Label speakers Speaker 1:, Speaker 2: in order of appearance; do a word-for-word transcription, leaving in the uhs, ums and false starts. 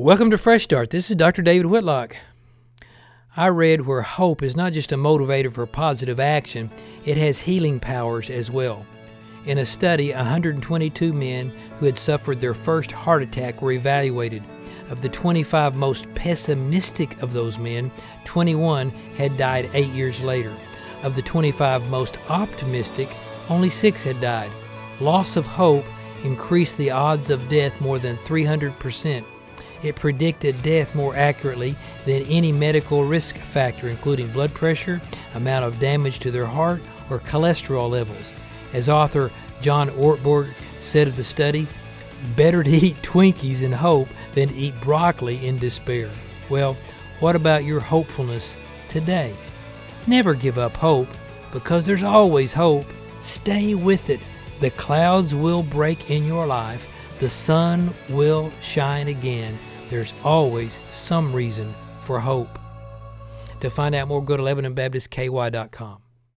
Speaker 1: Welcome to Fresh Start. This is Doctor David Whitlock. I read where hope is not just a motivator for positive action, it has healing powers as well. In a study, one hundred twenty-two men who had suffered their first heart attack were evaluated. Of the twenty-five most pessimistic of those men, twenty-one had died eight years later. Of the twenty-five most optimistic, only six had died. Loss of hope increased the odds of death more than three hundred percent. It predicted death more accurately than any medical risk factor, including blood pressure, amount of damage to their heart, or cholesterol levels. As author John Ortberg said of the study, better to eat Twinkies in hope than to eat broccoli in despair. Well, what about your hopefulness today? Never give up hope, because there's always hope. Stay with it. The clouds will break in your life. The sun will shine again. There's always some reason for hope. To find out more, go to Lebanon Baptist K Y dot com.